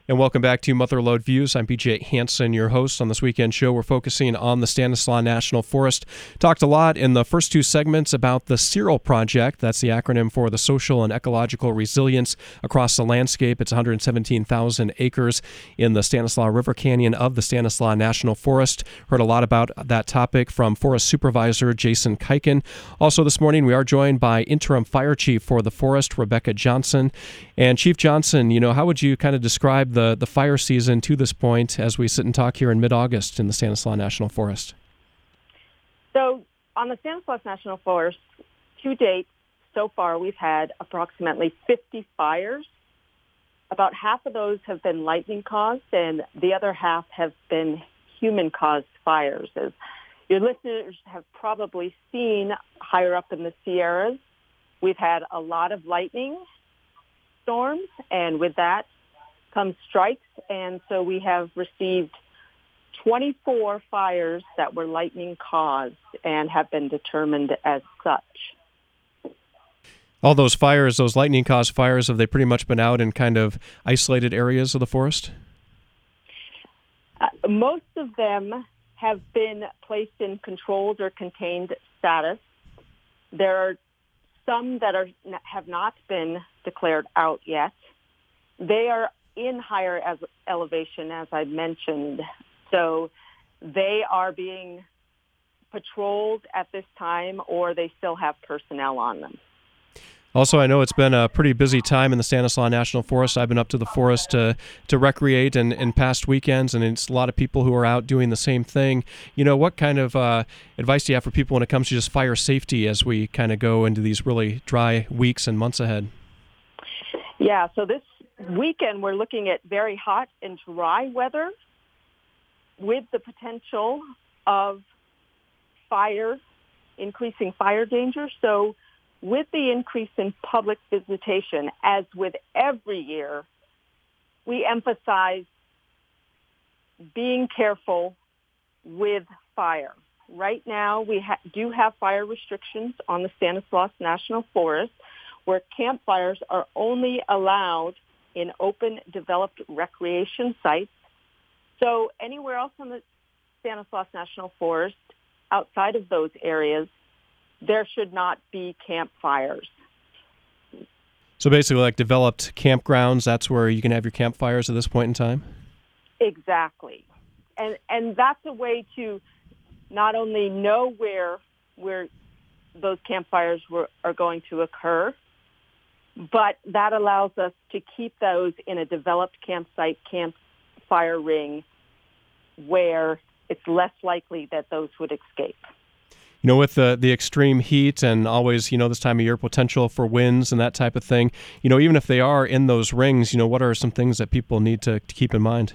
And welcome back to Mother Lode Views. I'm BJ Hansen, your host. On this weekend show, we're focusing on the Stanislaus National Forest. Talked a lot in the first two segments about the CIRAL Project. That's the acronym for the Social and Ecological Resilience Across the Landscape. It's 117,000 acres in the Stanislaus River Canyon of the Stanislaus National Forest. Heard a lot about that topic from Forest Supervisor Jason Kuiken. Also this morning, we are joined by Interim Fire Chief for the Forest, Rebecca Johnson. And Chief Johnson, how would you kind of describe the fire season to this point as we sit and talk here in mid-August in the Stanislaus National Forest? So on the Stanislaus National Forest, to date, so far, we've had approximately 50 fires. About half of those have been lightning-caused, and the other half have been human-caused fires. As your listeners have probably seen higher up in the Sierras, we've had a lot of lightning storms, and with that comes strikes, and so we have received 24 fires that were lightning caused and have been determined as such. All those fires, those lightning caused fires, have they pretty much been out in kind of isolated areas of the forest? Most of them have been placed in controlled or contained status. There are some that have not been declared out yet. They are in higher elevation, as I mentioned. So they are being patrolled at this time, or they still have personnel on them. Also, I know it's been a pretty busy time in the Stanislaus National Forest. I've been up to the forest to recreate in past weekends, and it's a lot of people who are out doing the same thing. What kind of advice do you have for people when it comes to just fire safety as we kind of go into these really dry weeks and months ahead? Yeah, so this weekend we're looking at very hot and dry weather with the potential of fire, increasing fire danger. So with the increase in public visitation, as with every year, we emphasize being careful with fire. Right now, we do have fire restrictions on the Stanislaus National Forest, where campfires are only allowed in open, developed recreation sites. So anywhere else on the Stanislaus National Forest, outside of those areas, there should not be campfires. So basically like developed campgrounds, that's where you can have your campfires at this point in time? Exactly. And that's a way to not only know where those campfires are going to occur, but that allows us to keep those in a developed campsite, campfire ring, where it's less likely that those would escape. With the extreme heat and always, this time of year, potential for winds and that type of thing, even if they are in those rings, what are some things that people need to keep in mind?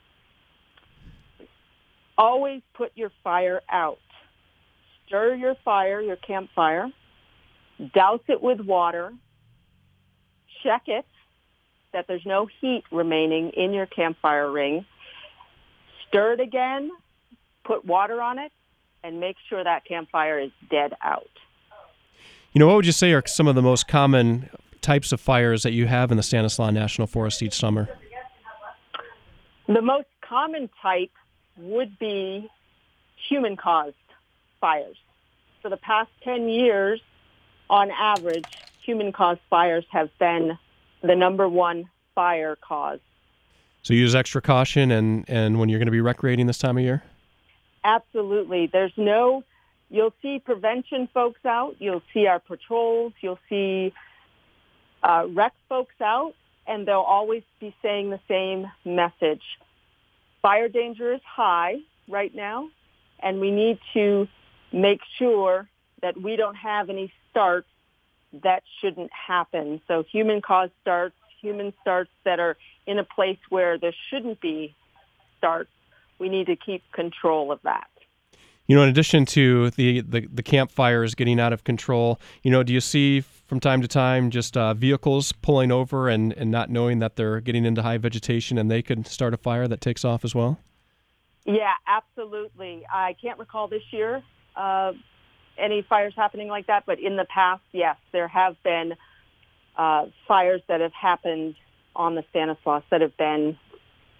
Always put your fire out. Stir your campfire, douse it with water, check it that there's no heat remaining in your campfire ring, stir it again, put water on it, and make sure that campfire is dead out. What would you say are some of the most common types of fires that you have in the Stanislaus National Forest each summer? The most common type would be human-caused fires. For the past 10 years, on average, human-caused fires have been the number one fire cause. So you use extra caution and when you're going to be recreating this time of year? Absolutely. You'll see prevention folks out, you'll see our patrols, you'll see rec folks out, and they'll always be saying the same message. Fire danger is high right now, and we need to make sure that we don't have any starts that shouldn't happen. So human-caused starts, human starts that are in a place where there shouldn't be starts, we need to keep control of that. In addition to the campfires getting out of control, do you see from time to time just vehicles pulling over and not knowing that they're getting into high vegetation and they could start a fire that takes off as well? Yeah, absolutely. I can't recall this year any fires happening like that, but in the past, yes, there have been fires that have happened on the Stanislaus that have been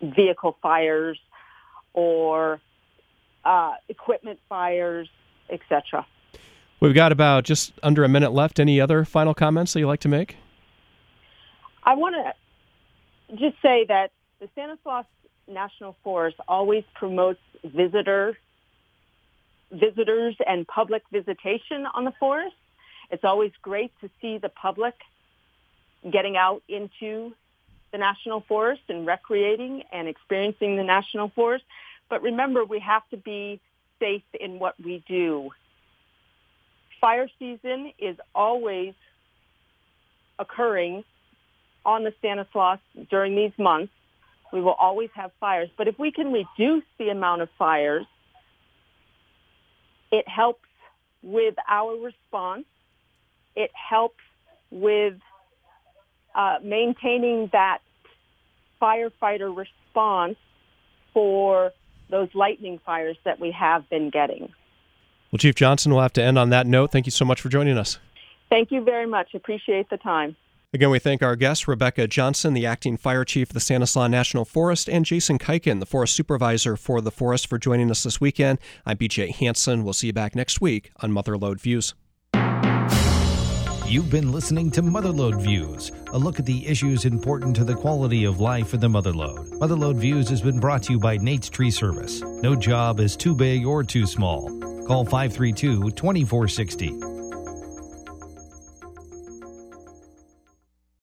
vehicle fires or equipment fires, etc. We've got about just under a minute left. Any other final comments that you'd like to make? I want to just say that the Stanislaus National Forest always promotes visitors and public visitation on the forest. It's always great to see the public getting out into the National Forest and recreating and experiencing the National Forest. But remember, we have to be safe in what we do. Fire season is always occurring on the Stanislaus during these months. We will always have fires. But if we can reduce the amount of fires, it helps with our response. It helps with maintaining that firefighter response for those lightning fires that we have been getting. Well, Chief Johnson, we'll have to end on that note. Thank you so much for joining us. Thank you very much. Appreciate the time. Again, we thank our guests, Rebecca Johnson, the acting fire chief of the Stanislaus National Forest, and Jason Kuiken, the forest supervisor for the forest, for joining us this weekend. I'm BJ Hansen. We'll see you back next week on Motherlode Views. You've been listening to Motherlode Views, a look at the issues important to the quality of life in the Motherlode. Motherlode Views has been brought to you by Nate's Tree Service. No job is too big or too small. Call 532-2460.